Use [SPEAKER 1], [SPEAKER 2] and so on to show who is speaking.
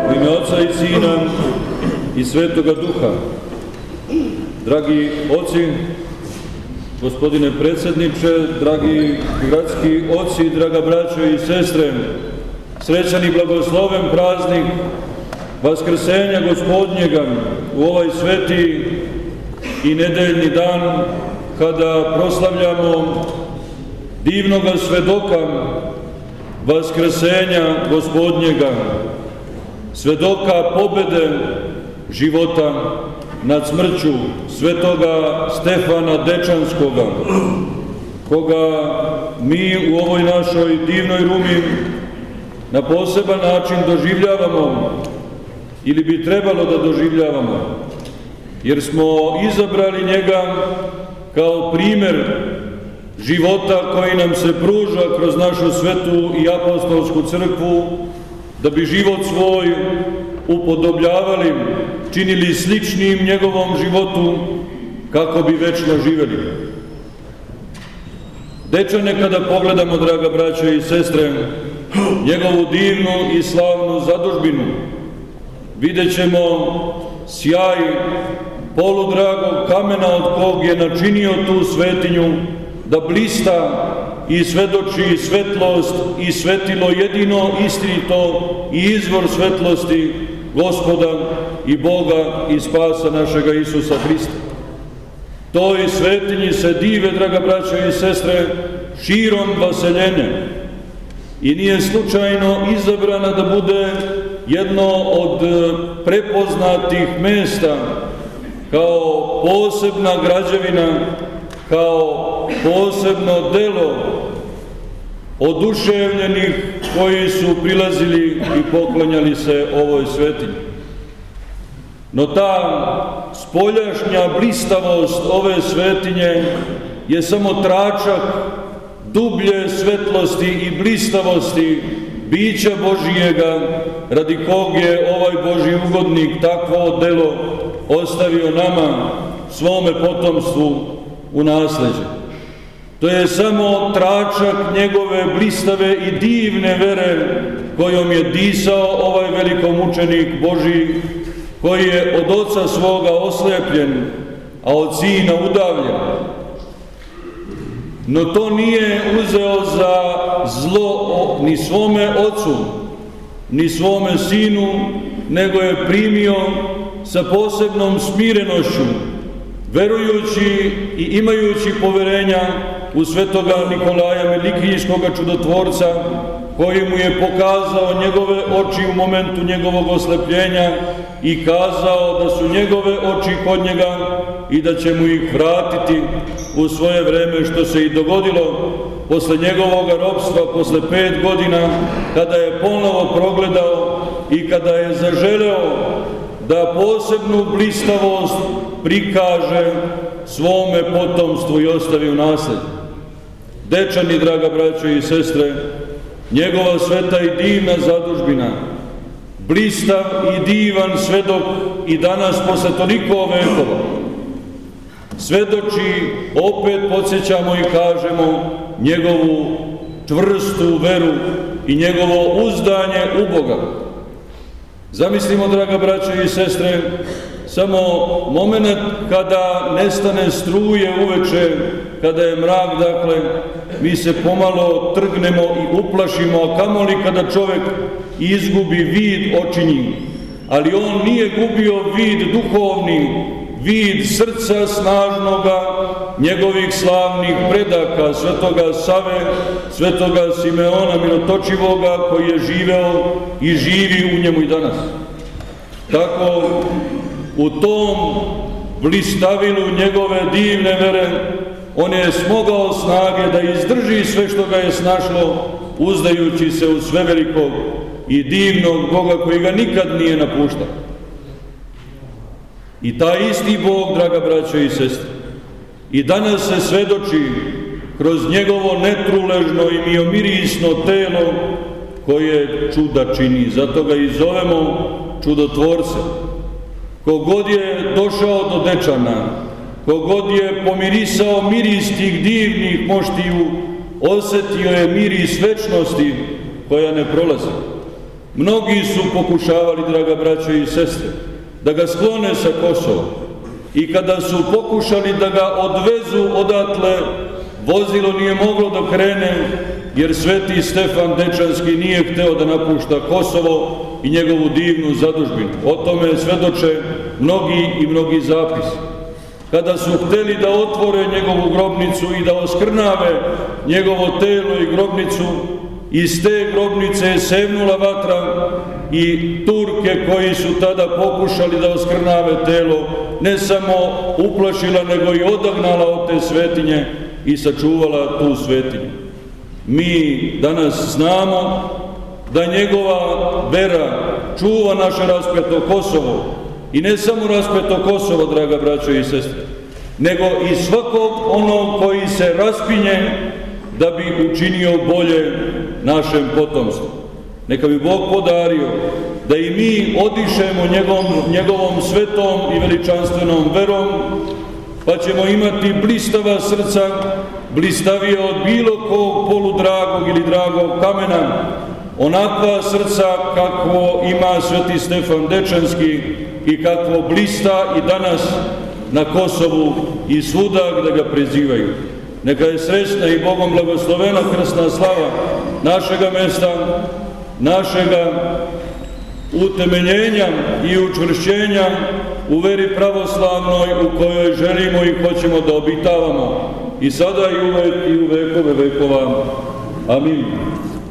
[SPEAKER 1] U ime Oca i Sina i Svetoga Duha. Dragi oci, gospodine predsjedniče, dragi gradski oci, draga braćo i sestre, srećan i blagosloven praznik Vaskrsenja Gospodnjega u ovaj sveti i nedeljni dan, kada proslavljamo divnoga svedoka Vaskrsenja Gospodnjega, svedoka pobede života nad smrću, svetoga Stefana Dečanskoga, koga mi u ovoj našoj divnoj Rumi na poseban način doživljavamo, ili bi trebalo da doživljavamo, jer smo izabrali njega kao primer života koji nam se pruža kroz našu svetu i apostolsku crkvu, da bi život svoj upodobljavali, činili sličnim njegovom životu, kako bi večno živeli. Dečane, kada pogledamo, draga braćo i sestre, njegovu divnu i slavnu zadužbinu, vidjet ćemo sjaj poludragog kamena od kog je načinio tu svetinju, da blista i svedoči svetlost i svetilo jedino istinito i izvor svetlosti Gospoda i Boga i spasa našega Isusa Hrista. Toj svetinji se dive, draga braćo i sestre, širom vaseljene, i nije slučajno izabrana da bude jedno od prepoznatih mesta kao posebna građevina, kao posebno delo oduševljenih koji su prilazili i poklanjali se ovoj svetinji. No ta spoljašnja blistavost ove svetinje je samo tračak dublje svetlosti i blistavosti bića Božijega, radi kog je ovaj Božji ugodnik takvo delo ostavio nama, svome potomstvu, u nasleđe. To je samo tračak njegove blistave i divne vere kojom je disao ovaj velikomučenik Božji, koji je od oca svoga oslepljen, a od sina udavljen. No to nije uzeo za zlo ni svome ocu, ni svome sinu, nego je primio sa posebnom smirenošću, verujući i imajući poverenja u svetoga Nikolaja Melikijskoga čudotvorca, koji mu je pokazao njegove oči u momentu njegovog oslepljenja i kazao da su njegove oči kod njega i da će mu ih vratiti u svoje vreme, što se i dogodilo posle njegovog ropstva, posle 5 godina, kada je ponovo progledao i kada je zaželeo da posebnu blistavost prikaže svome potomstvu i ostavi u nasled. Dečani, draga braćo i sestre, njegova sveta i divna zadužbina, blistav i divan svedok i danas posle toliko vekova, svedoči, opet podsjećamo i kažemo, njegovu čvrstu veru i njegovo uzdanje u Boga. Zamislimo, draga braćo i sestre, samo moment kada nestane struje uveče, kada je mrak, dakle, mi se pomalo trgnemo i uplašimo, a kamoli kada čovek izgubi vid očinji. Ali on nije gubio vid duhovni, vid srca snažnoga njegovih slavnih predaka, svetoga Save, svetoga Simeona Mirotočivoga, koji je živeo i živi u njemu i danas. Tako, u tom blistavilu njegove divne vere, on je smogao snage da izdrži sve što ga je snašlo, uzdajući se u svevelikog i divnog Boga koji ga nikad nije napuštao. I taj isti Bog, draga braćo i sestre, i danas se svedoči kroz njegovo netruležno i miomirisno telo koje čuda čini. Zato ga i zovemo čudotvorce. Kogod je došao do Dečana, kogod je pomirisao miris tih divnih moštiju, osetio je miris večnosti koja ne prolazi. Mnogi su pokušavali, draga braće i sestre, da ga sklone sa Kosova. I kada su pokušali da ga odvezu odatle, vozilo nije moglo da krene, jer sveti Stefan Dečanski nije hteo da napušta Kosovo i njegovu divnu zadužbinu. O tome svedoče mnogi zapisi. Kada su hteli da otvore njegovu grobnicu i da oskrnave njegovo telo i grobnicu, iz te grobnice je sevnula vatra i Turke koji su tada pokušali da oskrnave telo, ne samo uplašila, nego i odagnala od te svetinje i sačuvala tu svetinju. Mi danas znamo da njegova vera čuva naše raspeto Kosovo, i ne samo raspeto Kosovo, draga braćo i sestre, nego i svakog onog koji se raspinje da bi učinio bolje našem potomstvu. Neka bi Bog podario da i mi odišemo njegovom svetom i veličanstvenom verom, pa ćemo imati blistava srca, blistavije od bilo kog poludragog ili dragog kamena, onakva srca kakvo ima sveti Stefan Dečanski i kakvo blista i danas na Kosovu i svuda gde ga prizivaju. Neka je srećna i Bogom blagoslovena krsna slava našega mesta, našega utemeljenja i učvršćenja u veri pravoslavnoj u kojoj želimo i hoćemo da obitavamo i sada i uvek i u vekove vekova. Amin.